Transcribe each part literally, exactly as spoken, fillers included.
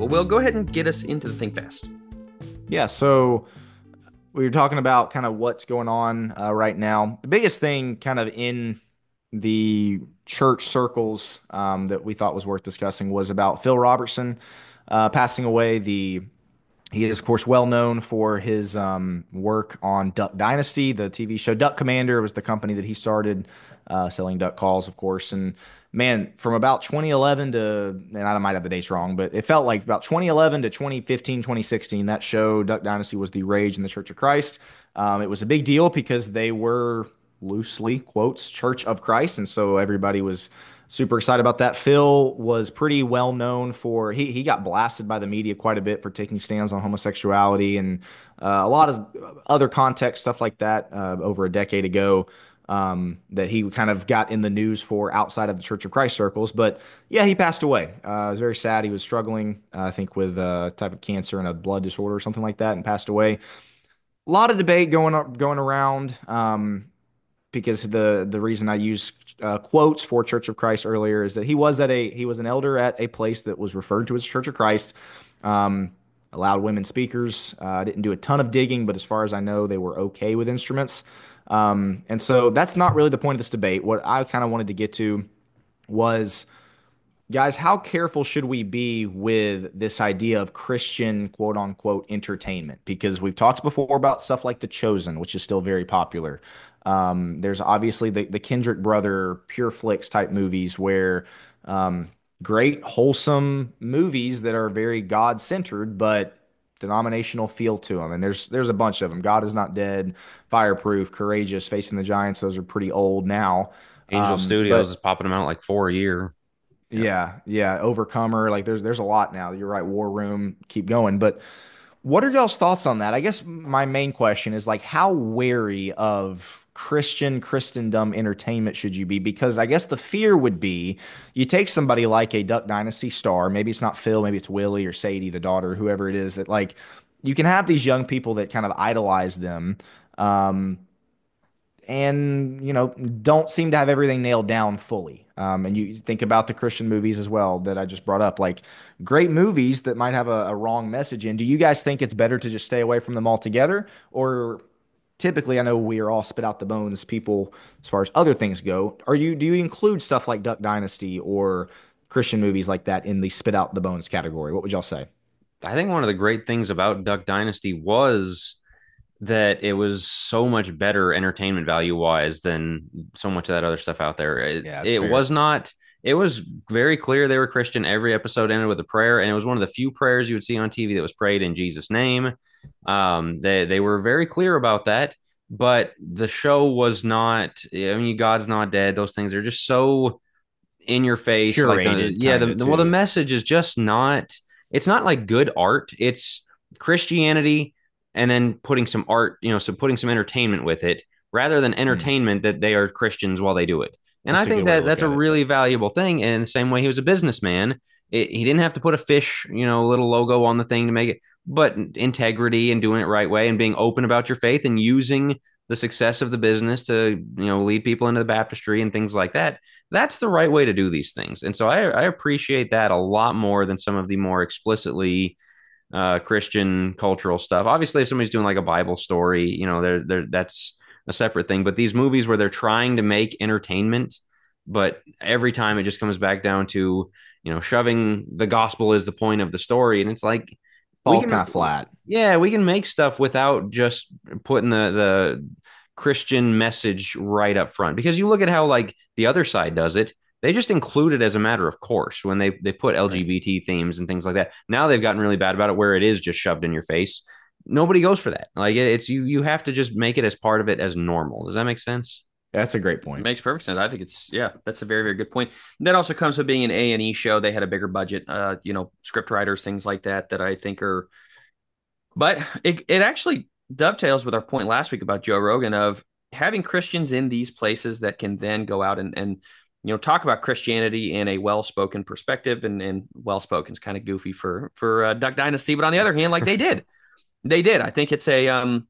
Well, Will, go ahead and get us into the Think Fast. Yeah, so we were talking about kind of what's going on uh, right now. The biggest thing kind of in the church circles um, that we thought was worth discussing was about Phil Robertson uh, passing away. The He is, of course, well known for his um, work on Duck Dynasty, the T V show. Duck Commander was the company that he started, uh, selling duck calls, of course. And man, from about twenty eleven to, and I might have the dates wrong, but it felt like about twenty eleven to twenty fifteen, twenty sixteen, that show, Duck Dynasty, was the rage in the Church of Christ. Um, it was a big deal because they were loosely, quotes, Church of Christ. And so everybody was super excited about that. Phil was pretty well known for he he got blasted by the media quite a bit for taking stands on homosexuality and uh, a lot of other context stuff like that uh, over a decade ago. Um, that he kind of got in the news for outside of the Church of Christ circles. But yeah, he passed away. Uh, it was very sad. He was struggling, uh, I think, with a type of cancer and a blood disorder or something like that, and passed away. A lot of debate going up, going around. Um, because the the reason I use uh, quotes for Church of Christ earlier is that he was at a he was an elder at a place that was referred to as Church of Christ. Um, allowed women speakers. Uh, I didn't do a ton of digging, but as far as I know, they were okay with instruments. Um, and so that's not really the point of this debate. What I kind of wanted to get to was, guys, how careful should we be with this idea of Christian quote unquote entertainment? Because we've talked before about stuff like The Chosen, which is still very popular. Um, there's obviously the, the Kendrick brother pure flicks type movies where um, great, wholesome movies that are very God centered, but denominational feel to them. And there's there's a bunch of them. God is Not Dead, Fireproof, Courageous, Facing the Giants. Those are pretty old now. Angel Um, Studios is but popping them out like four a year. Yeah. yeah, yeah, Overcomer. Like there's there's a lot now. You're right, War Room, keep going. But what are y'all's thoughts on that? I guess my main question is like how wary of Christian Christendom entertainment should you be? Because I guess the fear would be you take somebody like a Duck Dynasty star, maybe it's not Phil, maybe it's Willie or Sadie, the daughter, whoever it is, that like you can have these young people that kind of idolize them. Um, and you know don't seem to have everything nailed down fully. Um, and you think about the Christian movies as well that I just brought up, like great movies that might have a, a wrong message in. Do you guys think it's better to just stay away from them altogether, or typically I know we are all spit out the bones people as far as other things go? Are you do you include stuff like Duck Dynasty or Christian movies like that in the spit out the bones category? What would y'all say? I think one of the great things about Duck Dynasty was that it was so much better entertainment value wise than so much of that other stuff out there. It, Yeah, it's it fair. was not, it was very clear they were Christian. Every episode ended with a prayer, and it was one of the few prayers you would see on T V that was prayed in Jesus' name. Um, they, they were very clear about that, but the show was not, I mean, God's Not Dead. Those things are just so in your face. Like the, Curated yeah, the, kind of the, well, the too. message is just not, it's not like good art. It's Christianity and then putting some art, you know, so putting some entertainment with it rather than Hmm. entertainment that they are Christians while they do it. And I That's a good think way to that look that's a at it. really valuable thing. And the same way he was a businessman, it, he didn't have to put a fish, you know, little logo on the thing to make it, but integrity and doing it right way and being open about your faith and using the success of the business to, you know, lead people into the baptistry and things like that. That's the right way to do these things. And so I, I appreciate that a lot more than some of the more explicitly uh, Christian cultural stuff. Obviously, if somebody's doing like a Bible story, you know, they're, they're, that's a separate thing. But these movies where they're trying to make entertainment, but every time it just comes back down to, you know, shoving the gospel is the point of the story. And it's like, we Falls can, kind of flat. yeah, we can make stuff without just putting the, the Christian message right up front. Because you look at how like the other side does it, they just include it as a matter of course when they they put Right. L G B T themes and things like that. Now they've gotten really bad about it where it is just shoved in your face. Nobody goes for that. Like it's you you have to just make it as part of it as normal. Does that make sense? That's a great point. Makes perfect sense. I think it's yeah, that's a very very good point. That also comes with being an A and E show. They had a bigger budget, uh, you know, script writers, things like that, that I think are. But it it actually dovetails with our point last week about Joe Rogan of having Christians in these places that can then go out and and you know talk about Christianity in a well spoken perspective, and and well spoken is kind of goofy for for uh, Duck Dynasty, but on the other hand, like they did, they did. I think it's a um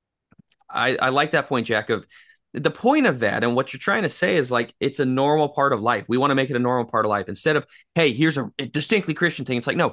I, I like that point, Jack, of the point of that. And what you're trying to say is like, it's a normal part of life. We want to make it a normal part of life instead of, hey, here's a, a distinctly Christian thing. It's like, no,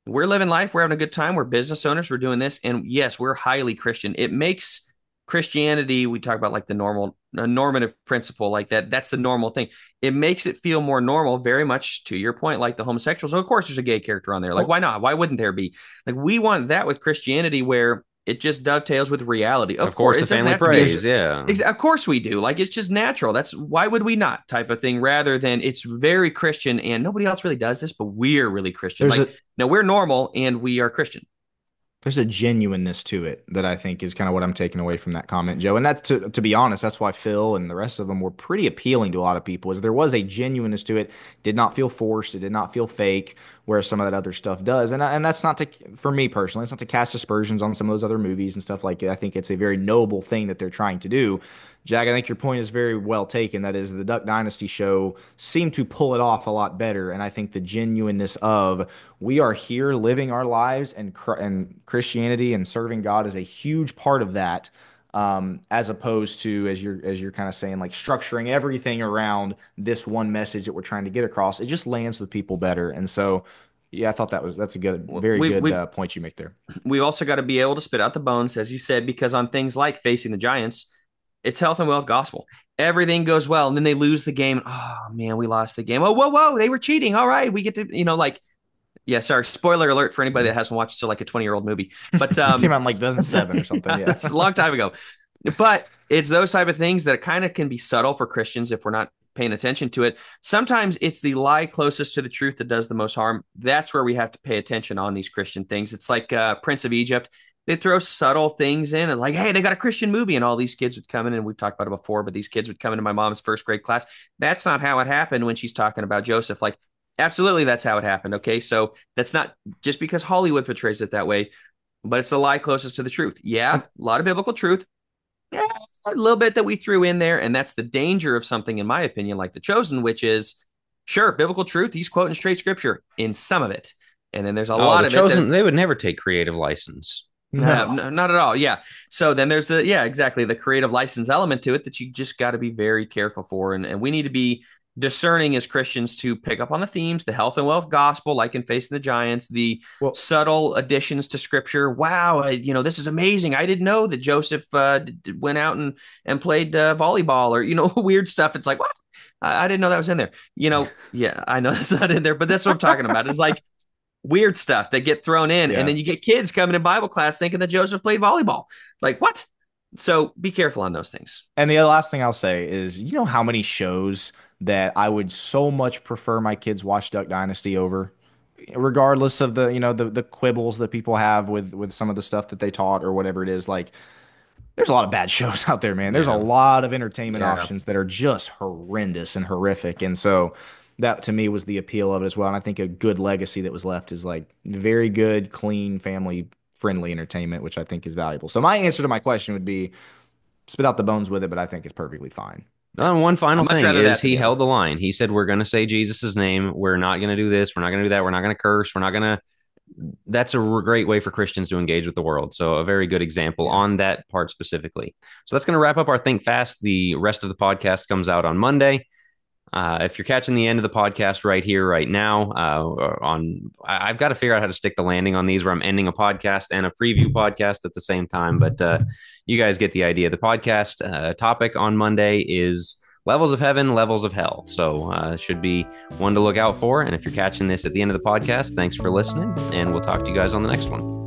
we're living life. We're having a good time. We're business owners. We're doing this. And yes, we're highly Christian. It makes Christianity, we talk about like the normal, a normative principle like that. That's the normal thing. It makes it feel more normal, very much to your point, like the homosexuals. So of course, there's a gay character on there. Like, why not? Why wouldn't there be? Like, we want that with Christianity where it just dovetails with reality. Of, Of course, course, the it doesn't family have to be- praise. Yeah. Ex- Of course we do. Like, it's just natural. That's why would we not type of thing rather than it's very Christian and nobody else really does this, but we're really Christian. There's Like, a no, we're normal and we are Christian. there's a genuineness to it that I think is kind of what I'm taking away from that comment, Joe. And that's to to be honest, that's why Phil and the rest of them were pretty appealing to a lot of people. Is there was a genuineness to it. Did not feel forced. It did not feel fake, whereas some of that other stuff does. And and that's not to for me personally. It's not to cast aspersions on some of those other movies and stuff like that. I think it's a very noble thing that they're trying to do. Jack, I think your point is very well taken. That is, the Duck Dynasty show seemed to pull it off a lot better, and I think the genuineness of we are here living our lives, and and Christianity and serving God is a huge part of that. Um, as opposed to as you're as you're kind of saying, like structuring everything around this one message that we're trying to get across, it just lands with people better. And so, yeah, I thought that was that's a good, very We, good we, uh, point you make there. we've also got to be able to spit out the bones, as you said, because on things like facing the Giants, it's health and wealth gospel. Everything goes well, and then they lose the game. Oh man, we lost the game. Oh, whoa, whoa, they were cheating. All right, we get to, you know, like, yeah. Sorry, spoiler alert for anybody that hasn't watched it, like a twenty year old movie. But um, Came out in like two thousand seven or something. Yeah, it's a long time ago. But it's those type of things that kind of can be subtle for Christians if we're not paying attention to it. Sometimes it's the lie closest to the truth that does the most harm. That's where we have to pay attention on these Christian things. It's like uh, Prince of Egypt. They throw subtle things in and like, hey, they got a Christian movie, and all these kids would come in, and we've talked about it before, but these kids would come into my mom's first grade class. That's not how it happened when she's talking about Joseph. Like, absolutely, that's how it happened. Okay, so that's not just because Hollywood portrays it that way, but it's the lie closest to the truth. Yeah, a lot of biblical truth. Yeah, a little bit that we threw in there, and that's the danger of something, in my opinion, like The Chosen, which is sure biblical truth. He's quoting straight scripture in some of it, and then there's a Oh, lot the of chosen, it. they would never take creative license. No. no, not at all. Yeah. So then there's the yeah, exactly the creative license element to it that you just got to be very careful for, and and we need to be discerning as Christians to pick up on the themes, the health and wealth gospel, like in Facing the Giants, the Well, subtle additions to scripture. Wow, I, you know, this is amazing. I didn't know that Joseph uh, d- went out and and played uh, volleyball, or you know, weird stuff. It's like, what? I, I didn't know that was in there. You know, yeah, I know that's not in there, but that's what I'm talking about. It's like weird stuff that get thrown in, Yeah. and then you get kids coming to Bible class thinking that Joseph played volleyball. It's like, what? So be careful on those things. And the last thing I'll say is, you know how many shows that I would so much prefer my kids watch Duck Dynasty over, regardless of the, you know, the the quibbles that people have with with some of the stuff that they taught or whatever it is. Like, there's a lot of bad shows out there, man. There's a Yeah. lot of entertainment Yeah. options that are just horrendous and horrific. And so that to me was the appeal of it as well. And I think a good legacy that was left is like very good, clean, family friendly entertainment, which I think is valuable. So my answer to my question would be spit out the bones with it, but I think it's perfectly fine. Uh, one final I'd much thing rather is that than he the held other. the line. He said, we're going to say Jesus' name. We're not going to do this. We're not going to do that. We're not going to curse. We're not going to. That's a r- great way for Christians to engage with the world. So a very good example on that part specifically. So that's going to wrap up our Think Fast. The rest of the podcast comes out on Monday. Uh, if you're catching the end of the podcast right here, right now, uh, on I- I've got to figure out how to stick the landing on these where I'm ending a podcast and a preview podcast at the same time. But uh, you guys get the idea. The podcast uh, topic on Monday is levels of heaven, levels of hell. So uh, should be one to look out for. And if you're catching this at the end of the podcast, thanks for listening, and we'll talk to you guys on the next one.